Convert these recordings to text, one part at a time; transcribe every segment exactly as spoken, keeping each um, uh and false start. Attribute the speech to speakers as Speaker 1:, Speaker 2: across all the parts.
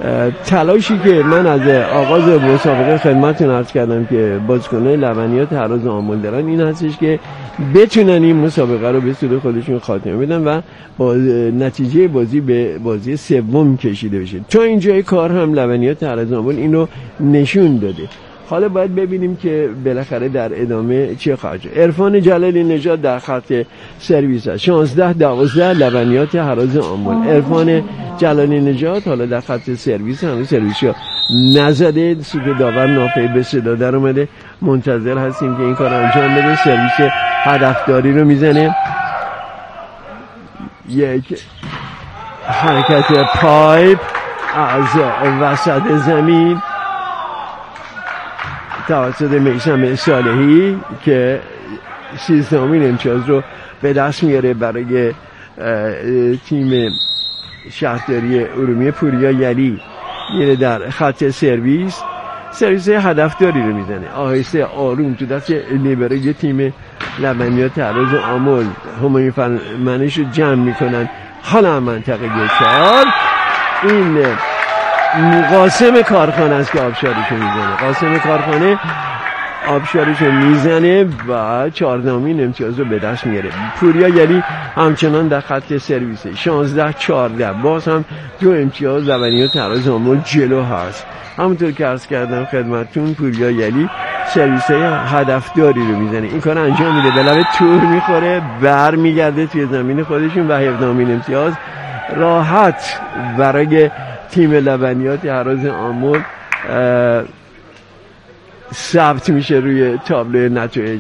Speaker 1: تلاشی که من از آغاز مسابقه خدمتتون عرض کردم که بازیکنان لبنیات هراز آمل دارن این هستش که بتونن این مسابقه رو به سود خودشون خاتمه بدن و با نتیجه بازی به بازی سوم کشیده بشه. تا اینجای کار هم لبنیات هراز آمل اینو نشون داده. حالا باید ببینیم که بالاخره در ادامه چه خواهد شد. عرفان جلالی نژاد در خط سرویس است. شانزده دوازده لبنیات هراز آمل. عرفان جلالی نژاد حالا در خط سرویس، هنوز سرویسو نزده، سوت داور نافعی به صدا در اومده. منتظر هستیم که این کار انجام بده. سرویس هدفداری رو میزنه. یک حرکت پایپ از وسط زمین توسط میثم صالحی که سیزدهمین امتیاز رو به دست میاره برای تیم شهرداری ارومیه. پوریا یلی میره در خط سرویس، سرویس هدفداری رو میزنه آهسته آروم تو دست لیبرای تیم لبنیات هراز آمل. همایون فرمانش رو جمع میکنن. حالا منطقه چهار این قاسم کارخانه است که آبشاریشو میزنه. قاسم کارخانه آبشاریشو میزنه و چهاردهمین امتیاز رو به دست میاره. پوریا یلی همچنان در خط سرویس. شانزده چهارده باز هم دو امتیاز لبنیات هراز آمل جلو هست. همونطور که عرض کردم خدمتتون پوریا یلی سرویس هدفداری رو میزنه. این کار انجام میده، به لبه تور میخوره، بر میگرده توی زمین خودشون و هفدهمین امتیاز راحت برای تیم لبنیات هراز آمل ثبت میشه روی تابلوی نتایج.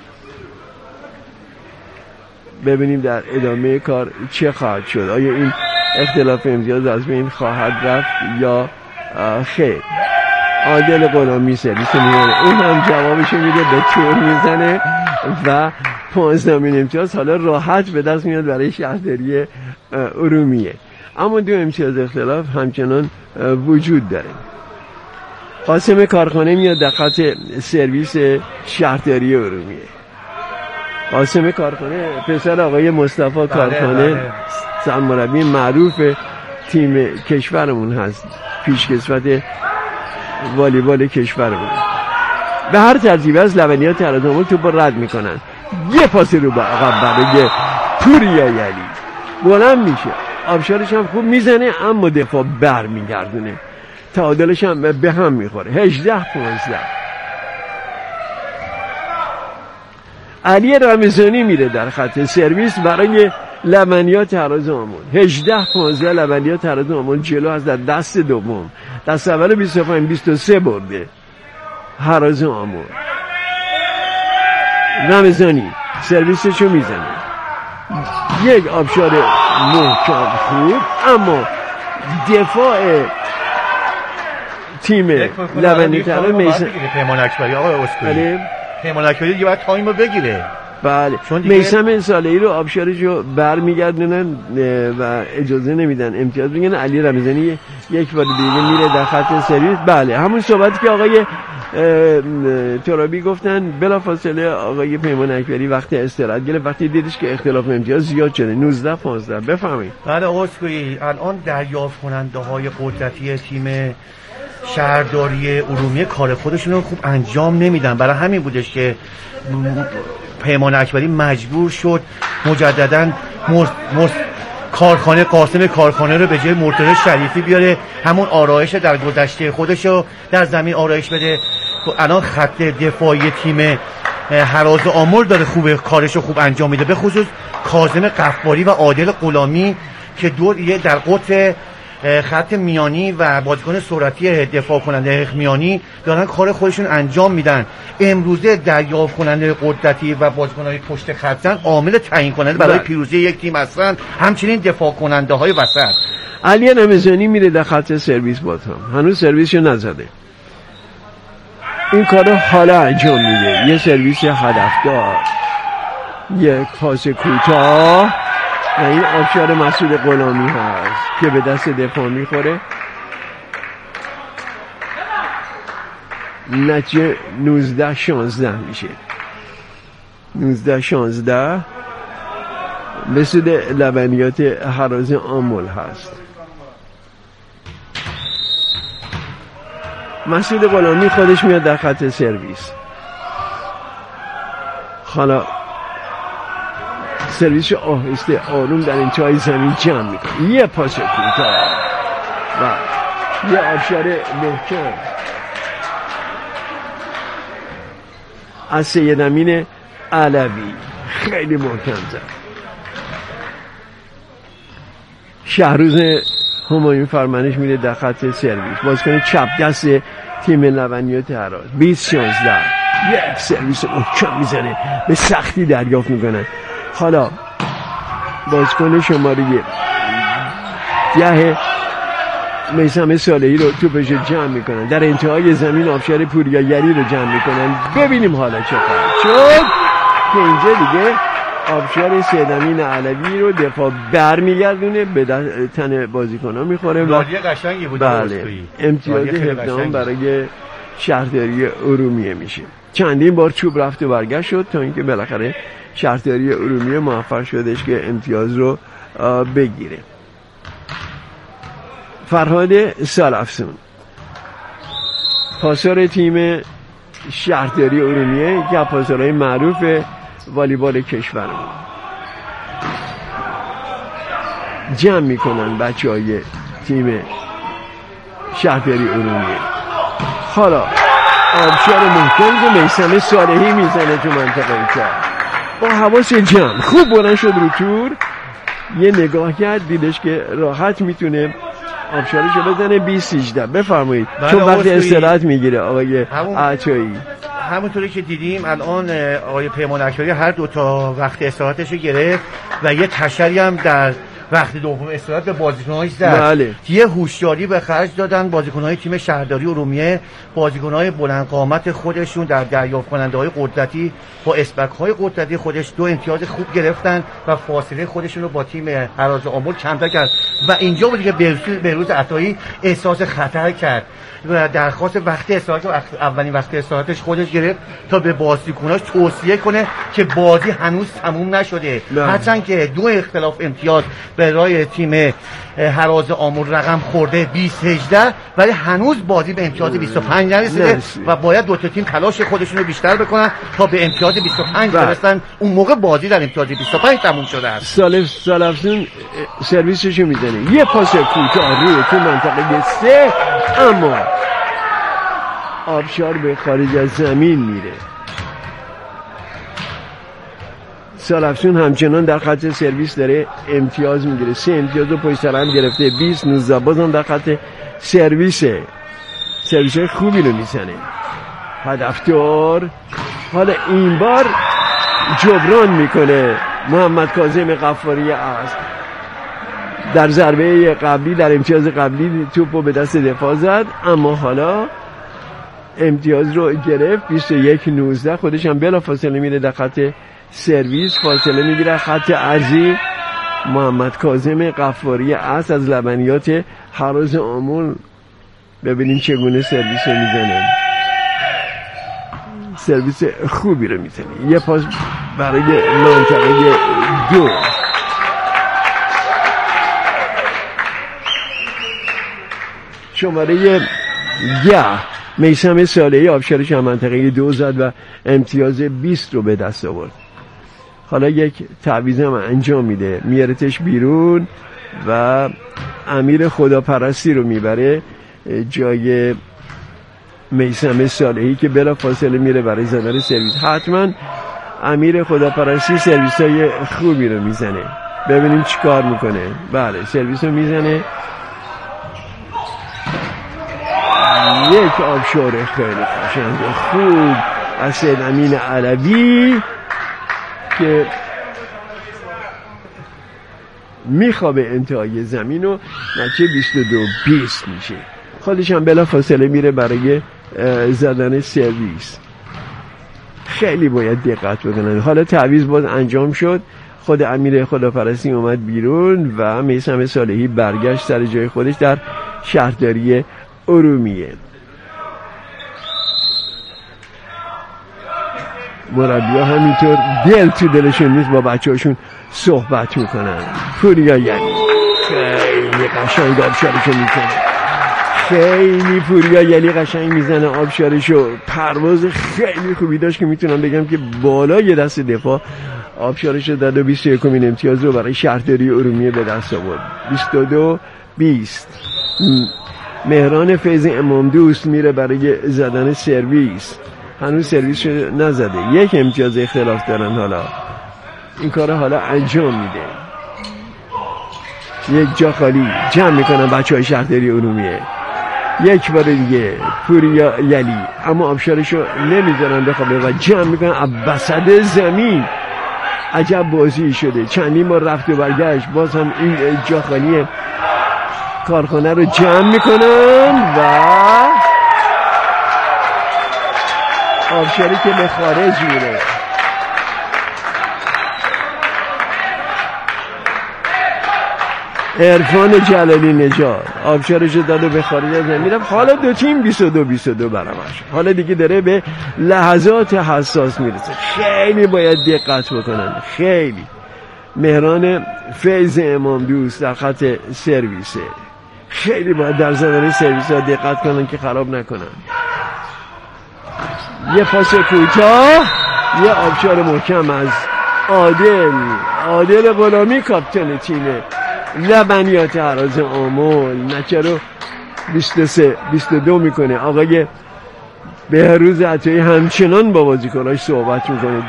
Speaker 1: ببینیم در ادامه کار چه خواهد شد. آیا این اختلاف امتیاز از بین خواهد رفت یا خیر؟ عادل غلامی سرویس میزنه، اون هم جوابشو میده، به تور میزنه و پانزدهمین امتیاز حالا راحت به دست میاد برای شهرداری ارومیه. اما دو امتیاز اختلاف همچنان وجود داره. قاسم کارخانه میاد در خط سرویس شهرداری ارومیه. قاسم کارخانه پسر آقای مصطفی کارخانه سرمربی معروف تیم کشورمون هست، پیشکسوت والیبال کشورمون. به هر ترتیب از لبنیات هراز آمل توپ رد میکنن. یه پاس رو به عقب برای پوریا یلی، بلند میشه، آبشارش هم خوب میزنه اما دفاع بر میگردونه، تعادلش هم به هم میخوره. هجده پانزده علی رمضانی میره در خط سرویس برای لبنیات هراز آمل. هجده پانزده لبنیات هراز آمل جلو از در دست دوم. دست اول بیست و پنج بیست و سه برده هراز آمل. رمضانی سرویسشو میزنه، یک آبشار محکم خوب، اما دفاع تیم لبنیات هراز میزن.
Speaker 2: پیمان اکبری آقای اسکوئی، پیمان اکبری دیگه باید تایم رو بگیره.
Speaker 1: بله، میثم صالحی رو آبشارشو برمیگردونن و اجازه نمیدن امتیاز بگیرن. علی رمضانی یک بار دیگه میره در خط سرویس. بله، همون صحبتی که آقای ترابی گفتن، بلافاصله آقای پیمان اکبری وقتی استراحت گرفت، وقتی دیدش که اختلاف امتیاز زیاد شده نوزده پانزده. بفهمید.
Speaker 2: بله آقای اسکوئی، الان دریافت کننده های قدرتی تیم شهرداری ارومیه کار خودشون رو خوب انجام نمیدن. برای همین بودش که پیمان اکبری مجبور شد مجددا مر... مر... کارخانه قاسم کارخانه رو به جای مرتضی شریفی بیاره، همون آرایش در گذشته خودش رو در زمین آرایش بده. الان خط دفاعی تیم هراز آمل داره خوب کارش رو خوب انجام میده، به خصوص کاظم قفاری و عادل غلامی که دو یه در قطر خط میانی و بازیکن سرعتی دفاع کننده میانی دارن کار خودشون انجام میدن. امروزه دریافت کننده قدرتی و بازیکن‌های پشت خط عامل تعیین کننده برای پیروزی یک تیم هستن، همچنین دفاع کننده های وسط.
Speaker 1: علی رمضانی میره در خط سرویس، باز هم هنوز سرویسشو نزده، این کارو حالا انجام میده. یه سرویس هدفدار، یک پاس کوتاه و این آبشار مسعود غلامی هست که به دست دفاع میخوره. نتیجه نوزده شانزده میشه. نوزده شانزده به سود لبنیات هراز آمل هست. مسعود غلامی خودش میاد در خط سرویس. حالا سرویس آهسته آروم در انتهای زمین جمع میکنه، یه پاس کوتاه و یه آبشار محکم از سید امین علوی، خیلی محکم زد. شهروز همایون فرمانش میره در خط سرویس، بازیکن چپ دست تیم لبنیات هرات. بیست شانزده یک سرویس محکم میزنه، به سختی دریافت میکنن. حالا بازیکن شماره ده میثم صالحی رو توپش جمع میکنن، در انتهای زمین آبشار پوریایری رو جمع میکنن. ببینیم حالا چه خواهد شد که اینجا دیگه آبشار سید امین علوی رو دفاع برمیگردونه، به تن بازیکن‌ها میخوره.
Speaker 2: بازی قشنگی بود.
Speaker 1: بله، امتیاز هفدهم برای شهرداری ارومیه میشه. چندین بار چوب رفت و برگشت شد تا اینکه بالاخره شهرداری ارومیه موفق شدش که امتیاز رو بگیره. فرهاد سالافزون پاسور تیم شهرداری ارومیه، یکی از پاسورهای معروف والیبال کشورمون. جمع میکنن بچه های تیم شهرداری ارومیه. حالا آبشار محکم که میثم صالحی میزنه تو منطقه چهار با حواس جمع، خوب بلند شد رو تور، یه نگاه کرد دیدش که راحت میتونه آبشارشو بزنه. بیست هجده بفرمایید، چون وقتی استراحت میگیره آقای عطایی.
Speaker 2: همونطوری که دیدیم الان آقای پیمان اکبری هر دو تا وقت استراحتش رو گرفت و یه تشری هم در وقت دوم استراحت به بازیکن‌هاش زد.
Speaker 1: بله.
Speaker 2: یه هوشیاری به خرج دادن بازیکن‌های تیم شهرداری ارومیه، بازیکن‌های بلند قامت خودشون در دریافت کننده‌های قدرتی با اسپک‌های قدرتی خودش دو امتیاز خوب گرفتن و فاصله خودشون رو با تیم هراز آمل کمتر کرد و اینجا بود که بهروز عطایی احساس خطر کرد و درخواست وقت استراحت اولین وقت استراحتش خودش گرفت تا به بازیکناش توصیه کنه که بازی هنوز تموم نشده، هرچند که دو اختلاف امتیاز برای تیم هراز آمل رقم خورده بیست هجده، ولی هنوز بازی به امتیاز بیست و پنج نرسیده و باید دو تا تیم تلاش خودشون رو بیشتر بکنن تا به امتیاز بیست و پنج برسن. اون موقع بازی در امتیاز بیست و پنج تموم شده است.
Speaker 1: سالف سالفزون سرویسشو میزنه، یه پاس کوتاه روی تو منطقه سه، اما آبشار به خارج از زمین میره. سالفزون همچنان در خط سرویس داره امتیاز میگیره، سه امتیاز رو پشت سر هم گرفته. بیست نوزده بازم در خط سرویسه، سرویس خوبی رو میزنه. هدفدار حالا این بار جبران میکنه محمد کاظم غفاری است. در ضربه قبلی در امتیاز قبلی توپو به دست دفاع زد، اما حالا امتیاز رو گرفت. بیست و یک نوزده خودش هم بلافاصله میره در خط سرویس، فاصله میگیره. خط ارضی محمد کاظم غفاری است از لبنیات هراز آمل. ببینیم چگونه سرویس رو میزنه، سرویس خوبی رو میزنه. یه پاس برای منطقه دو. شماره یه میثم صالحی آبشارش هم منطقه دو زد و امتیاز بیست رو به دست آورد. حالا یک تعویض هم انجام میده، میارتش بیرون و امیر خداپرستی رو میبره جای میثم صالحی که بلا فاصله میره برای زدن سرویس. حتما امیر خداپرستی سرویس های خوبی رو میزنه. ببینیم چی کار میکنه. بله، سرویس رو میزنه. یک آبشار خیلی قشنگ خوب از سید امین علوی که میخوابه انتهای زمین و نتیجه بیست و دو بیست میشه. خودش هم بلا فاصله میره برای زدن سرویس. خیلی باید دقت بکنن. حالا تعویض باز انجام شد، خود امیر خداپرستی اومد بیرون و میثم صالحی برگشت سر جای خودش در شهرداری ارومیه. مربی‌ها همینطور دل تو دلشون نیست، با بچه‌هاشون صحبت میکنن. پوریا یعنی خیلی قشنگ آبشارشو میکنه، خیلی پوریا یلی قشنگ میزنه آبشارشو. پرواز خیلی خوبی داشت که میتونم بگم که بالای دست دفاع آبشارشو داد و بیست و یکمین امتیاز رو برای شهرداری ارومیه به دست آورد. بیست و دو بیست. مهران فیض امام دوست میره برای زدن سرویس. هنوز سرویس رو نزده. یک امتیاز اختلاف دارن. حالا این کار حالا انجام میده. یک جا خالی جمع میکنن بچه های شهرداری ارومیه. یک بار دیگه پوریا یلی، اما آبشارشو نمیذارن بخوابه و جمع میکنن وسط زمین. عجب بازی شده. چندین بار رفت و برگشت، باز هم این جا خالی کارخانه رو جمع میکنن و آبشاری که به خارج میره. عرفان جلالی نژاد آبشارش داده به خارج از زمین. حالا دو تیم بیست و دو بیست و دو برابر شد. حالا دیگه داره به لحظات حساس میرسه. خیلی باید دقت بکنن. خیلی مهران فیض امام دوست در خط سرویسه. خیلی باید در زدن سرویس ها دقت کنن که خراب نکنن. یه پاس کوتاه، یه آبشار محکم از عادل عادل غلامی کاپیتان تیم لبنیات هراز آمل. نچه رو بیست و سه بیست و دو میکنه. آقای بهروز عطایی همچنان با بازیکناش صحبت میکنه.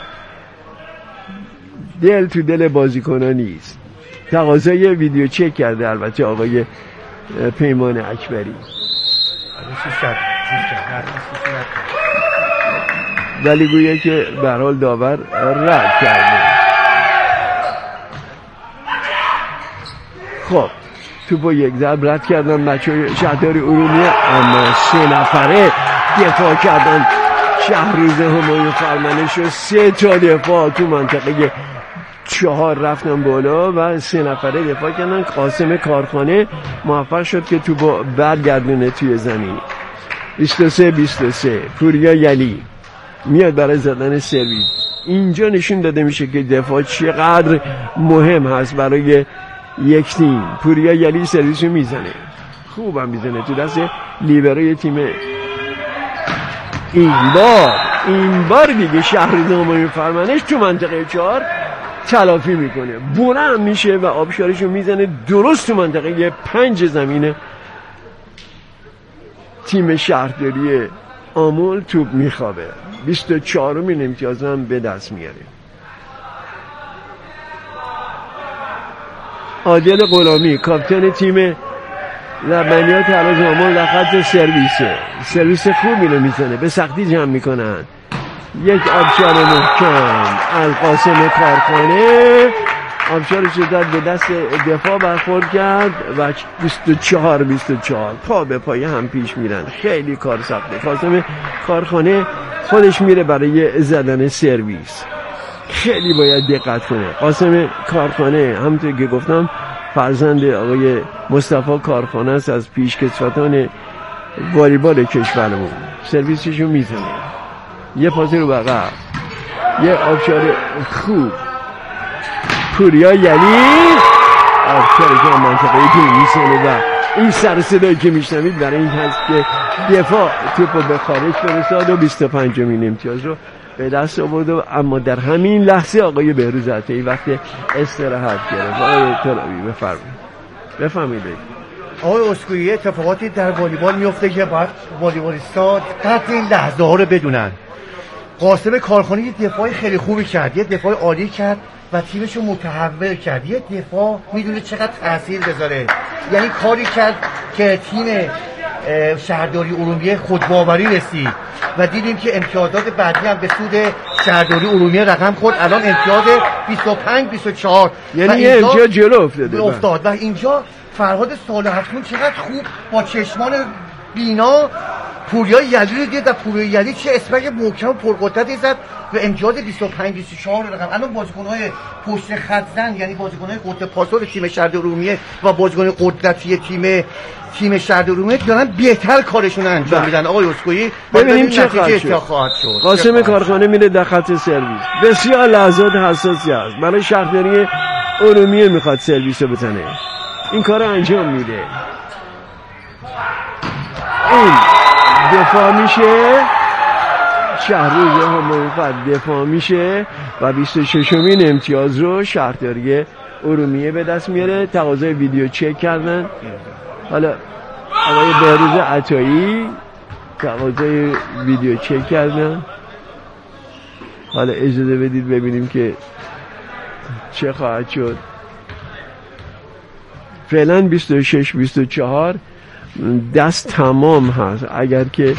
Speaker 1: دل تو دل بازیکنان نیست. تقاضای ویدیو چک کرده البته آقای پیمان اکبری، ولی گویه که به هر حال داور رد کرده. خب توپو یک ضرب رد کردن بچه‌های شهرداری ارومیه، اما سه نفره دفاع کردن شهروز همایون فرمانش و سه تا دفاع تو منطقه چهار رفتن بالا و سه نفره دفاع کردن. قاسم کارخانه موفق شد که توپو برگردونه توی زمین. بیست و سه بیست و سه. پوریا یلی میاد برای زدن سرویس. اینجا نشون داده میشه که دفاع چقدر مهم هست برای یک تیم. پوریا یلی سرویس رو میزنه، خوبم میزنه تو دست لیبرای تیم. این بار این بار دیگه شهرداری همایون فرمانش تو منطقه چهار تلافی میکنه، بلند میشه و آبشارش رو میزنه درست تو منطقه پنج زمین تیم شهرداری آمل. توپ میخوابه. بیست و چهارمین امتیاز هم به دست میاره. عادل غلامی کاپیتان تیم لبنیات هراز آمل در خط سرویسه. سرویس خوبی رو میزنه، به سختی جمع میکنن. یک آبشار محکم از قاسم کارخانه. آبشارش داد به دست دفاع برخورد کرد و بیست و چهار بیست و چهار پا به پای هم پیش میرن. خیلی کار سخته. قاسم کارخانه خودش میره برای زدن سرویس. خیلی باید دقت کنه. قاسم کارخانه همونطور که گفتم فرزند آقای مصطفی کارخانه است از پیشکسوتان والیبال کشورمون. سرویسشو میزنه، یه پاس رو بقیه، یه آبشار خوب. پوریا یلی آبشاری که منطقه دو میزنه و این سر صدایی که میشنوید برای این هست که دفاع توپو به خارج فرستاد و بیست و پنجمین امتیاز رو به دست آورد. اما در همین لحظه آقای بهروز عطایی وقت استراحت گرفت. آقای طلابی بفرمایید. بفهمید
Speaker 2: آقای اسکویی، اتفاقاتی در والیبال میفته که باید والیبالیست‌ها قدر این لحظه ها رو بدونن. قاسم کارخانه یه دفاع خیلی خوبی کرد، یه دفاع عالی کرد و تیمش رو متحول کرد. یه دفاع میدونه چقدر تاثیر بذاره. یعنی کاری کرد که تیم شهرداری ارومیه خودباوری رسید و دیدیم که امتیازات بعدی هم به سود شهرداری ارومیه رقم خورد. الان امتیاز بیست و پنج بیست و چهار،
Speaker 1: یعنی یه امتیاز جلو افتاده
Speaker 2: افتاد و اینجا فرهاد صالح‌جون چقدر خوب با چشمان بینا پوریا یلی رو دید و پوریا یلی چه اسمک محکم و پرقدرتی زد و امتیاز بیست و پنج بیست و چهار رقم. الان بازیکن‌های پشت خط زن، یعنی بازیکن‌های قطب پاسور تیم شهرداری ارومیه و بازیکن قدرتی تیم تیم شهرداری ارومیه دارن بهتر کارشون انجام میدن. آقای اسکویی
Speaker 1: ببینیم چه خواهد شد. قاسم کارخانه میره در خط سرویس. بسیار لحظات حساسی است برای شهرداری ارومیه. میخواد سرویس رو بزنه، این کار انجام میده. این دفاع میشه، شهروز همونفر دفاع میشه و بیست و ششمین امتیاز رو شهرداری ارومیه به دست میاره. تقاضای ویدیو چک کردن. حالا آقای بهروز عطایی تقاضای ویدیو چک کردن. حالا اجازه بدید ببینیم که چه خواهد شد. فعلا بیست و شش بیست و چهار دست تمام هست. اگر که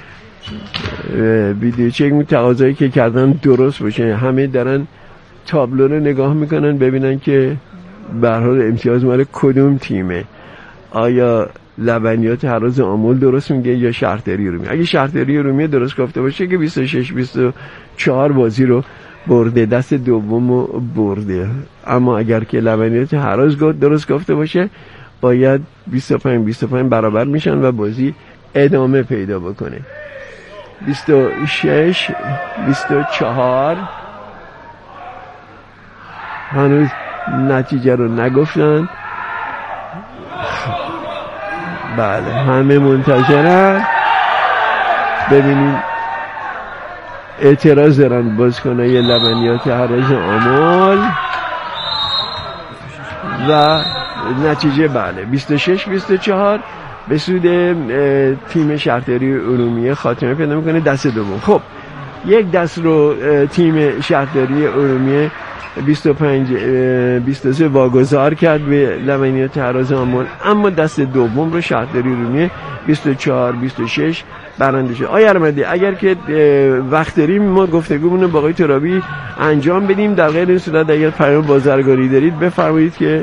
Speaker 1: ویدیو چک می تقاضایی که کردن درست باشه، همه دارن تابلو رو نگاه میکنن ببینن که به هر حال امتیاز مال کدوم تیمه. آیا لبنیات هراز آمل درست میگه یا شهرداری ارومیه؟ اگه شهرداری ارومیه درست گفته باشه که بیست و شش بیست و چهار بازی رو برده، دست دوم رو برده. اما اگر که لبنیات هراز درست گفته باشه باید بیست و پنج بیست و پنج برابر میشن و بازی ادامه پیدا بکنه. بیست و شش بیست و چهار هنوز نتیجه رو نگفتن. بله همه منتظرن ببینیم اعتراض دارن بازیکنای لبنیات هراز آمل و نتیجه بله بیست و شش بیست و چهار به سود تیم شهرداری ارومیه خاتمه پیدا میکنه. دست دوم خب یک دست رو تیم شهرداری ارومیه بیست و پنج بیست و سه واگذار کرد به لبنیات هراز آمل، اما دست دوم رو شهرداری ارومیه بیست و چهار بیست و شش برنده شد. آقای ارمدی اگر که وقت داریم ما گفتگومون رو با آقای ترابی انجام بدیم، در غیر این صورت اگر پیام بازرگانی دارید بفرمایید که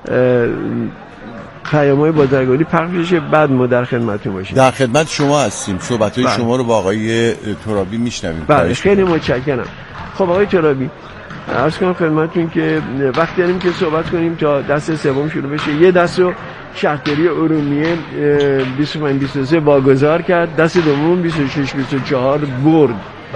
Speaker 1: پیام‌های بازرگانی پخش بشه، بعد ما در خدمتتون باشیم.
Speaker 3: در خدمت شما هستیم، صحبت‌های
Speaker 1: بله.
Speaker 3: شما رو با آقای ترابی میشنویم.
Speaker 1: بله خیلی متشکرم. خب آقای ترابی عرض کنم خدمتتون که وقتی داریم که صحبت کنیم تا دست سوم شروع بشه. یه دست رو شهرداری ارومیه بیست و پنج بیست و سه واگذار کرد، دست دوم بیست و شش بیست و چهار برد.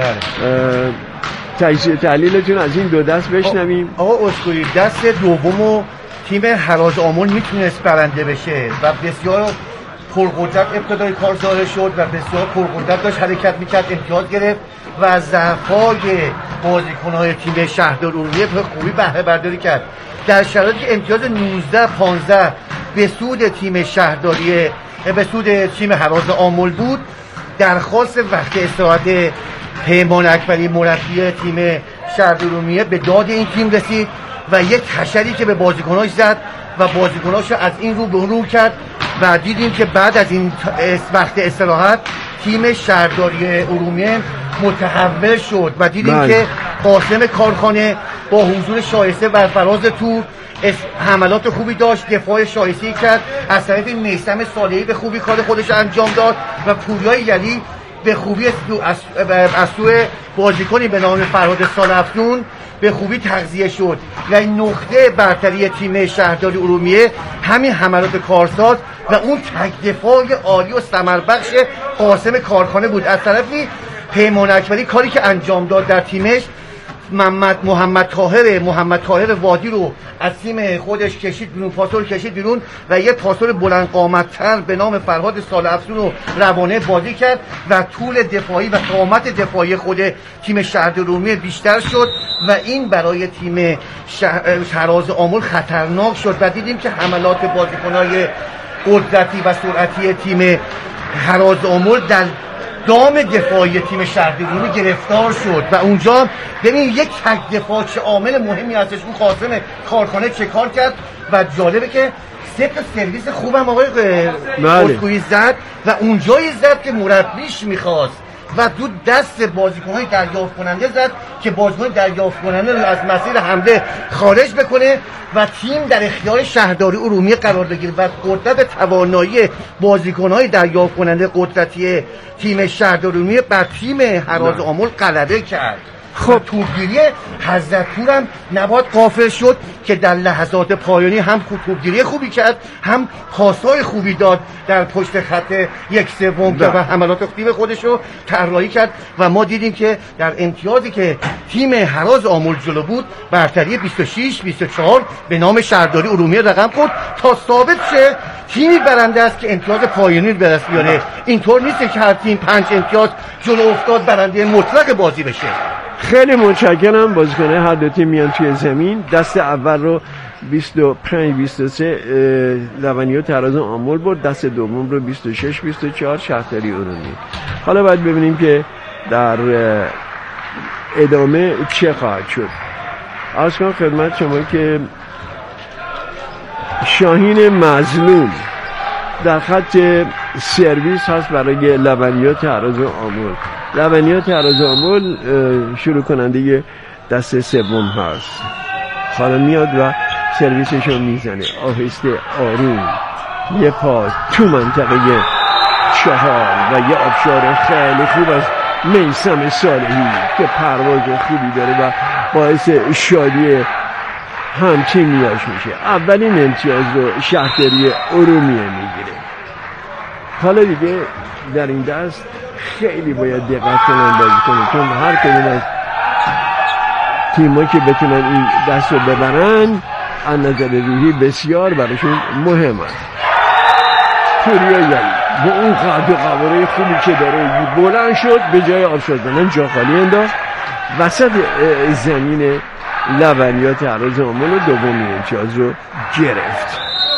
Speaker 2: بله
Speaker 1: تجزیه تحلیلتون از این دو دست بشنویم.
Speaker 2: آقا اسکوئی دست دومو تیم هراز آمل میتونست برنده بشه و بسیار پرقدرت ابتدای کار ظاهر شد و بسیار پرقدرت داشت حرکت میکرد، امتیاز گرفت و از ضعف‌های بازیکن‌های تیم شهرداری ارومیه به خوبی بهره برداری کرد. در شرایطی که امتیاز نوزده پانزده به سود تیم شهرداری به سود تیم هراز آمل بود، درخواست وقت استراحت پیمان اکبری مربی تیم شهرداری ارومیه به داد این تیم رسید و یک حشری که به بازیکناش زد و بازیکناش از این رو به اون رو کرد و دیدیم که بعد از این وقت استراحت تیم شهرداری ارومیه متحول شد و دیدیم من. که قاسم کارخانه با حضور شایسته بر فراز تور حملات خوبی داشت، دفاع شایسته کرد، از طرف میثم صالحی به خوبی کار خودش انجام داد و پوریا یلی به خوبی از سوی بازیکنی به نام فرهاد سالافزون به خوبی تغذیه شد و این نقطه برتری تیم شهرداری ارومیه همین حملات کارساز و اون تک دفاع عالی و ثمربخش قاسم کارخانه بود. از طرفی پیمان اکبری کاری که انجام داد در تیمش، محمد محمد طاهر محمد طاهر وادی رو از تیم خودش کشید بیرون، پاسور کشید بیرون و یه پاسور بلند قامت‌تر به نام فرهاد سالافزون رو روانه بازی کرد و طول دفاعی و قامت دفاعی خود تیم شهرداری ارومیه بیشتر شد و این برای تیم هراز آمل خطرناک شد و دیدیم که حملات بازیکن‌های قدرتی و سرعتی تیم هراز آمل در دام دفاعی تیم شهرداری ارومیه گرفتار شد و اونجا ببین یک تک دفاع چه عامل مهمی هستش. اون قاسم کارخانه چه کار کرد و جالبه که سه تا سرویس خوبم آقای اسکوئی زد و اونجایی زد که مربیش میخواست و دو دست بازیکن‌های دریافت کننده زد که بازیکن دریافت کننده رو از مسیر حمله خارج بکنه و تیم در اختیار شهرداری ارومیه قرار بگیره و قدرت توانایی بازیکن‌های دریافت کننده قدرتی تیم شهرداری ارومیه بر تیم هراز آمل غلبه کرد خب توپگیری حضرتپور هم نباید غافل شد که در لحظات پایانی هم توپگیری خوبی کرد، هم پاسای خوبی داد در پشت خط یک سوم و حملات تیم خودش رو طراحی کرد و ما دیدیم که در امتیازی که تیم هراز آمل جلو بود برتری بیست و شش بیست و چهار به نام شهرداری ارومیه رقم خورد تا ثابت شه تیمی برنده است که امتیاز پایانی رو به دست بیاره. اینطور نیست که هر تیم پنج امتیاز جلو افتاد برنده مطلق بازی بشه.
Speaker 1: خیلی متشکرم. بازیکن‌های هر دو تیم میان توی زمین. دست اول رو بیست و پنج بیست و سه لبنیات تراز آمل برد، دست دوم رو بیست و شش بیست و چهار شهرداری ارومیه. حالا باید ببینیم که در ادامه چه خواهد شد. عرض کنم خدمت شما که شاهین مظلوم در خط سرویس هست برای لبنیات تراز آمل. لبنیات تراز آمل شروع کننده دست سوم هست. حالا میاد و سرویسش رو میزنه آهسته آروم، یه پاس تو منطقه چهار و یه آبشار خیلی خوب از میثم صالحی که پرواز خوبی داره و باعث شادی همتیمیاش میشه. اولین امتیاز رو شهرداری ارومیه میگیره. حالا دیگه در این دست خیلی باید دقت کنن بازی کنن، چون هر کدوم از تیم‌ها که بتونن این دست رو ببرن از نظر روحی بسیار براشون مهم است. پوریا یعنی با اون قد و قواره خوبی که داره بلند شد، به جای آبشار زدن جا خالی انداخت وسط زمین لبنیات تراز آمل و دومین امتیاز رو گرفت.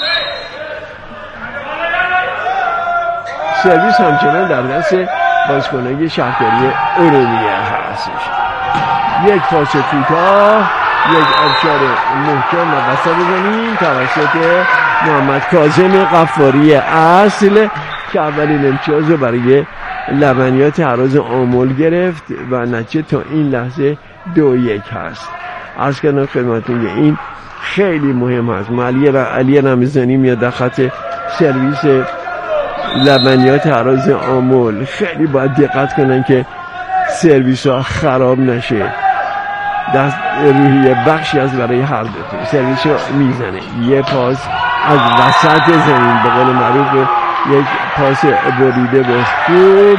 Speaker 1: سرویس همچنان در دست بازیکن‌های شهرداری ارومیه هستش. یک پاس کوتاه، یک آبشار محکم و وسط زمین توسط محمد کاظم غفاری اصل که اولین امتیاز رو برای لبنیات تراز آمل گرفت و نتیجه تا این لحظه دو یک هست. عرض کردم خدمتتون که این خیلی مهم هست. علی علی رمضانی میاد در خط سرویس لبنیات تراز آمل. خیلی باید دقت کنن که سرویس ها خراب نشه. دست روحیه بخشی از برای هر دو تیم. سرویس رو میزنه، یه پاس از وسط زمین به قول معروف، یک پاس بریده با خوب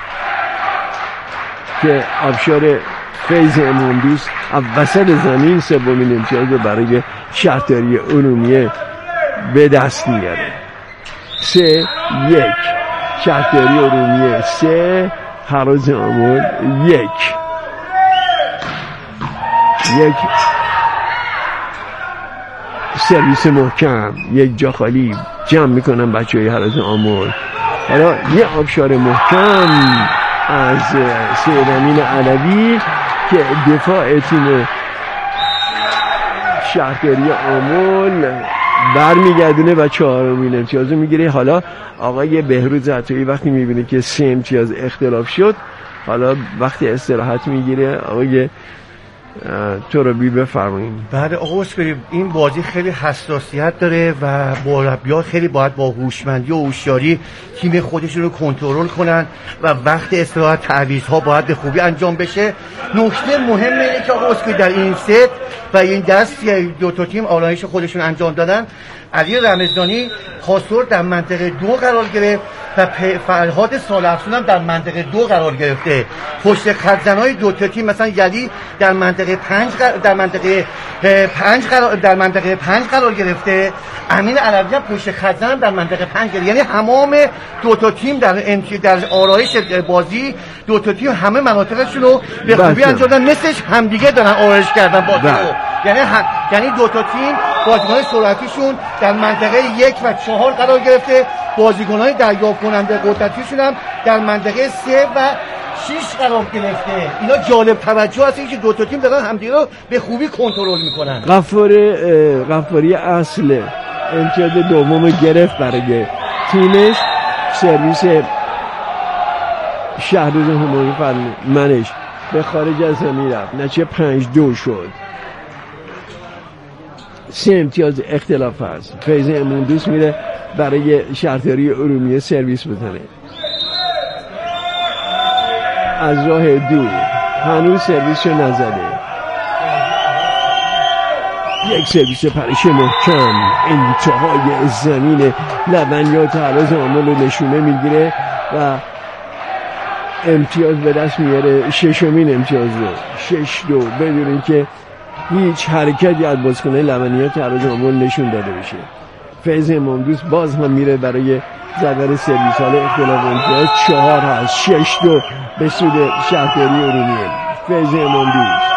Speaker 1: که آبشار فیض اموندوس از وسط زمین سومین امتیاز رو برای شهرداری ارومیه به دست میاره. سه یک شهرداری ارومیه، سه هراز آمل یک. یک سرویس محکم، یک جا خالی جمع میکنن بچه های هراز آمل. حالا یه آبشار محکم از سیرامین علوی که دفاع تیم شهرداری آمل برمیگردونه و چهارمین امتیاز رو میگیره. حالا آقای بهروز عطایی وقتی میبینه که سه امتیاز اختلاف شد، حالا وقتی استراحت میگیره. آقای تو رو بی بفرمایید.
Speaker 2: بعد آقا اسکریم این بازی خیلی حساسیت داره و مربی‌ها خیلی باید با هوشمندی و هوشیاری تیم خودشون رو کنترل کنن و وقت استراحت تعویض‌ها باید به خوبی انجام بشه. نکته مهمه اینه که آقا اسکریم در این ست و این دست دو تا تیم آرایش خودشون انجام دادن. علی رمضانی پاسور در منطقه دو قرار گرفت و فرهاد سالح‌افزون هم در منطقه دو قرار گرفته. پشت خط زنای دو تا تیم مثلا یلی در منطقه پنج در منطقه پنج قرار در منطقه پنج قرار گرفته. امین علوی هم پشت خط زن در منطقه پنج گرفته. یعنی تمام دو تا تیم در در آرایش بازی دو تا تیم همه مناطقشون رو به خوبی انجام دادن، مثلش همدیگه دارن آرایش کردن بازی رو. یعنی هم یعنی دو تا تیم بازیکن‌های سرعتیشون در منطقه یک و چهار قرار گرفته، بازیکن‌های دریافت کننده قدرتیشون هم در منطقه سه و شش قرار گرفته. اینا جالب توجه هست که دو تا تیم دارن همدیگه رو به خوبی کنترل میکنن.
Speaker 1: غفاری غفاری اصل امتیاز دوم گرفت برای تیمش. سرویس شهرروز همایون فرمانش به خارج از زمین رفت، نتیجه پنج دو شد. سه امتیاز اختلاف هست. فیض اموندوس میره برای شهرداری ارومیه سرویس بزنه از راه دور. هنوز سرویس رو نزده. یک سرویس پریش محکم انتهای زمین لبنیات عراض آمل رو نشونه میگیره و امتیاز به دست میاره، ششمین امتیاز رو، شش دو، بدون اینکه هیچ حرکتی از بازیکنان لبنیات عراض آمل نشون داده بشه. فیض امامدوست باز هم میره برای زدن سرویس. حالا اختلاف امتیاز چهار هست، شش دو به سود شهرداری ارومیه. فیض امامدوست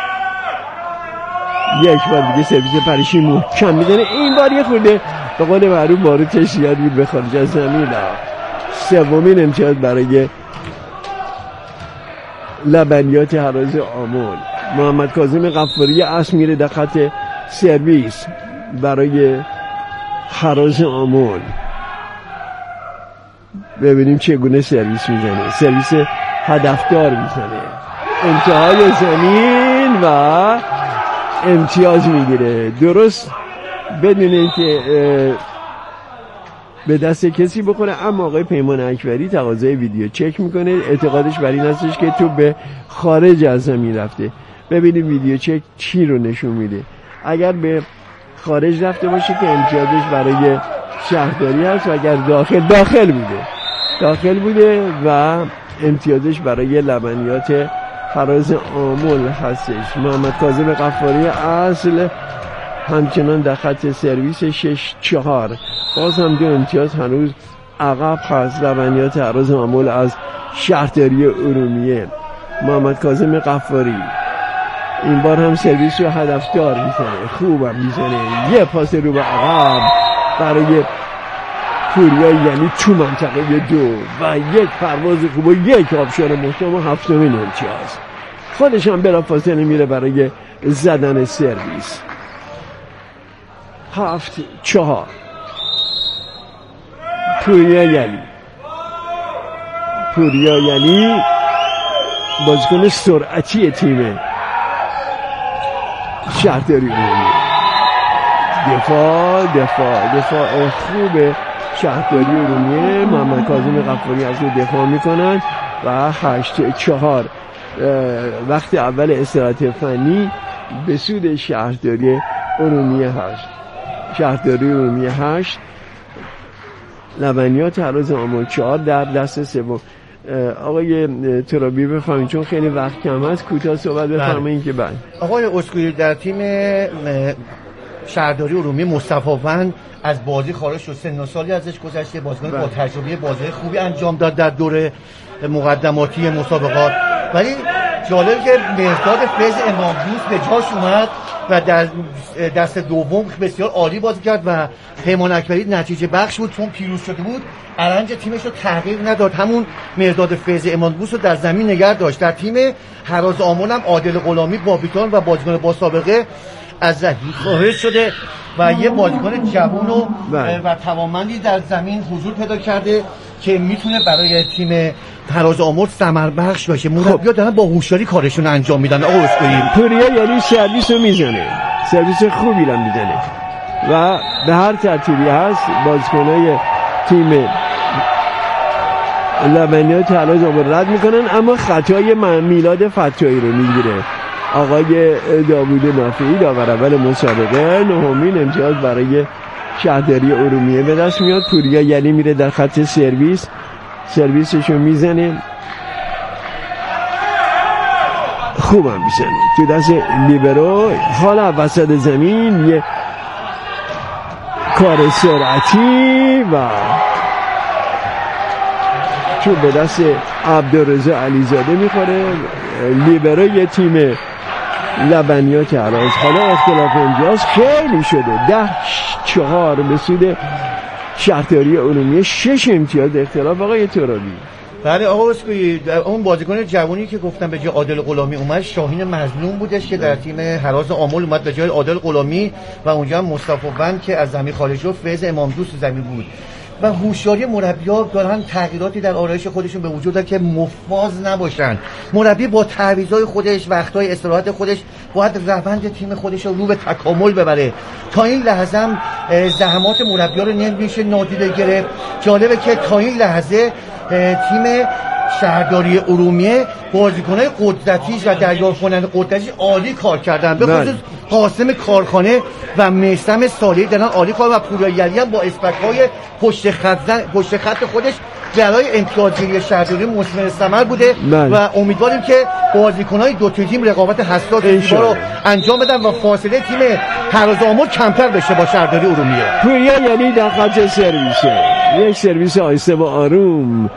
Speaker 1: یک بار دیگه سرویس پریشی محکم میزنه، این بار یه خورده به قول معروف باروتش زیاد بود به خارج از زمین. سومین امتیاز برای لبنیات هراز آمل. محمد کاظم غفاری اصل میره در خط سرویس برای هراز آمل. ببینیم چگونه سرویس میزنه. سرویس هدفدار میزنه، انتهای زمین و امتیاز میگیره، درست بدون اینکه به دست کسی بخوره. اما آقای پیمان اکبری تقاضای ویدیو چک میکنه، اعتقادش بر این هستش که تو به خارج از زمین رفته. ببینیم ویدیو چک چی رو نشون میده. اگر به خارج رفته باشه که امتیازش برای شهرداری هست و اگر داخل داخل بوده داخل بوده و امتیازش برای لبنیات هراز آمل هستش. محمد کاظم غفاری اصل همچنان در خط سرویس شش چهار، باز هم دو امتیاز هنوز عقب هست لبنیات هراز آمل از شهرداری ارومیه. محمد کاظم غفاری این بار هم سرویس رو هدفدار میزنه، خوبم میزنه، یه پاس رو به عقب برای پوریا یعنی تو منطقه دو و یک پرواز خوب و یک آبشار محکم و هفتمین امتیاز. خودش هم بلافاصله میره برای زدن سرویس. هفت چهار پوریا یعنی پوریا یعنی بازیکن سرعتی تیم شهرداری ارومیه. دفاع دفاع دفاع خوب شهرداری ارومیه. محمد کاظم غفاری از او دفاع میکنن و هشت چهار وقت اول استراحت فنی به سود شهرداری ارومیه هشت. شهرداری ارومیه هشت، لبنیات هراز آمل چهار در دست سوم. آقای ترابی بفرمایید، چون خیلی وقت کم است کوتاه صحبت بفرمایید. که بعد
Speaker 2: آقای اسکوئی در تیم شهرداری ارومیه مصطفی وند از بازی خارج شد، سن و سالی ازش گذشته، بازیکن با تجربه بازی خوبی انجام داد در دوره مقدماتی مسابقات. ولی جالب که مهرداد فیض امامدوست به جاش اومد و در دست دوم بسیار عالی بازی کرد و پیمان اکبری نتیجه بخش بود، چون پیروز شده بود ارنج تیمش رو تغییر نداد، همون مهرداد فیض امامدوست رو در زمین نگه داشت. در تیم هراز آمل هم عادل غلامی کاپیتان و بازیکن با سابقه از زمین خارج شده و یه بازیکن جوان و, و توانمندی در زمین حضور پیدا کرده که میتونه برای تیم هراز آمل ثمر بخش باشه. مربی‌ها دارن با هوشیاری کارشون انجام میدن. آقا اسکوئی
Speaker 1: پوریا یعنی سرویس رو میزنه، سرویس خوبی رو میزنه و به هر ترتیبی هست بازیکنای تیم لبنیات هراز آمل رد میکنن، اما خطای میلاد فتایی رو میگیره آقای داوود نافعی، داور اول مسابقه. نهمین امتیاز برای شهرداری ارومیه به دست میاد. پوریا یعنی میره در خط سرویس، سرویسشو میزنه، خوبم میزنه تو دست لیبرو. حالا وسط زمین یه کار سرعتی و تو به دست عبدالرضا علیزاده میخوره. لیبرو یه تیم لبنیات هراز. حالا اختلاف امتیاز خیلی شده، ده چهار به سود شهرداری ارومیه، شش امتیاز اختلاف. آقای ترابی
Speaker 2: بله آقا اسکوئی، اون بازیکن جوانی که گفتم به جای عادل غلامی اومد شاهین مظلوم بودش که در تیم هراز آمل اومد به جای عادل غلامی و اونجا هم مصطفی وند که از زمین خارج شد، فیض امامدوست زمین بود. و هوشیاری مربی‌ها دارن تغییراتی در آرایش خودشون به وجود داره که مفاض نباشن. مربی با تعویضای خودش، وقتای استراحت خودش باید روند تیم خودش رو رو به تکامل ببره. تا این لحظه هم زحمات مربی‌ها رو نمیشه نادیده گرفت. جالبه که تا این لحظه تیم شهرداری ارومیه بازیکن‌های قدرتیش و دریافت کننده قدرتیش عالی کار کردن، به خصوص قاسم کارخانه و میثم صالحی دارن عالی کار و پوریا یلی هم با اسپک‌های پشت خط پشت خط خودش برای امتیازگیری شهرداری مثمر ثمر بوده
Speaker 1: من.
Speaker 2: و امیدواریم که بازیکن‌های دو تا تیم رقابت حساس رو انجام بدن و فاصله تیم ترازآمل کمتر بشه با شهرداری ارومیه.
Speaker 1: پوریا یعنی در خط سرویسه، یک سرویس آهسته و آروم